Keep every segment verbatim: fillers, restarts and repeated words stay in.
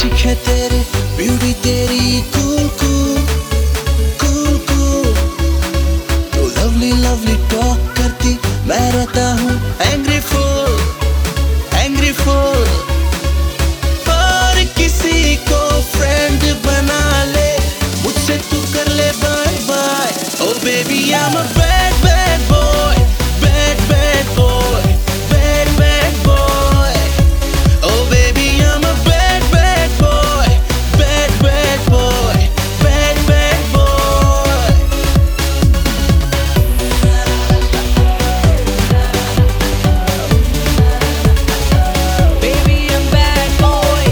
आशिक है तेरे, ब्यूटी तेरी कूल कूल कूल कूल। तू लवली लवली टॉक करती, मैं रहता हूँ एंग्री फुल एंग्री फुल। पर किसी को फ्रेंड बना ले, मुझसे तू कर ले bye bye. Oh baby I am a bad bad boy, bad bad boy, bad bad boy. Oh baby I am a bad bad boy, bad bad boy, bad bad boy. Baby, I'm bad boy.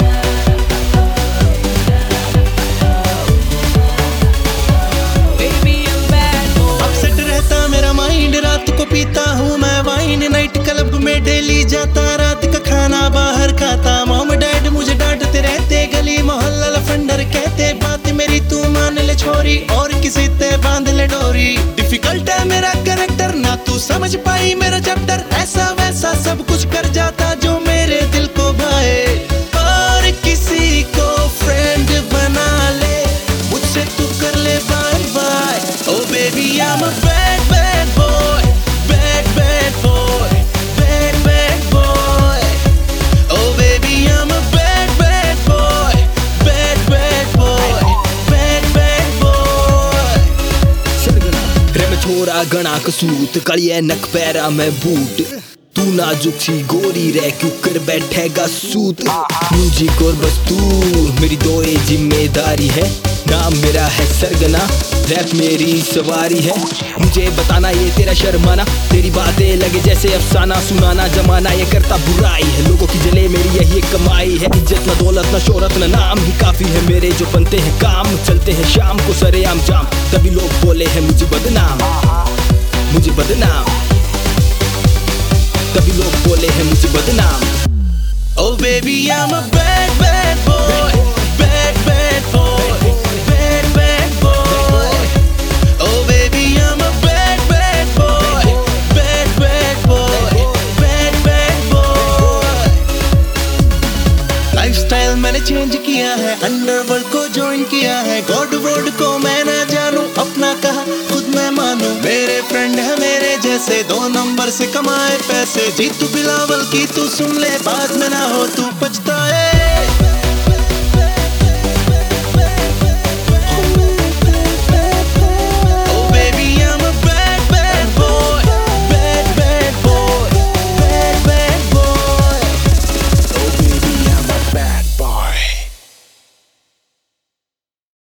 Baby, I'm bad boy. Upset रहता मेरा mind, रात को पीता हूँ मैं wine. Night club में daily जाता, रात का खाना बाहर खाता। मॉम डैड मुझे डांटते रहते, गली मोहल्ला लफंडर कहते। बात मेरी तू मान ले छोरी, और किसी ते बांध ले डोरी। डिफिकल्ट है मेरा कैरेक्टर, ना तू समझ पाई मेरा चैप्टर। ऐसा वैसा सब कुछ कर जाता जो मेरे दिल को भाए। और किसी को फ्रेंड बना ले, मुझसे तू कर ले bye bye. Oh baby I am a bad bad boy, bad bad boy, bad bad boy. Oh baby I am a bad bad boy, bad bad boy, bad bad boy. रे मैं छोरा गणा कसूत, कालिया नक पैरा में boot. तू नाजुक सी गोरी रह क्यों कर बैठेगा सूत। म्यूजिक और बस तू मेरी दो ये जिम्मेदारी है। नाम मेरा है सरगना, रैप मेरी सवारी है। मुझे बताना ये तेरा शर्माना, तेरी बातें लगे जैसे अफसाना। सुनाना जमाना ये करता बुराई है, लोगों की जले मेरी यही एक कमाई है। इज्जत न दौलत न शोहरत न नाम ही काफी है मेरे जो बनते हैं काम। चलते हैं शाम को सरेआम जाम, तभी लोग बोले हैं मुझे बदनाम, मुझे बदनाम। तभी लोग बोले हैं मुझे बदनाम। Oh baby I'm a bad bad boy, bad bad boy, bad bad boy. Oh baby I'm a bad bad boy, bad bad boy, bad bad boy. Lifestyle मैंने चेंज किया है, अंडरवर्ल्ड को ज्वाइन किया है। गॉड वर्ड को मैं ना जानूं, अपना कहा खुद मैं मानूं। मेरे फ्रेंड है मेरे जैसे, दो नंबर से कमाए पैसे। जीतू बिलावल की तू सुन ले, बाद में ना हो तू पछताए।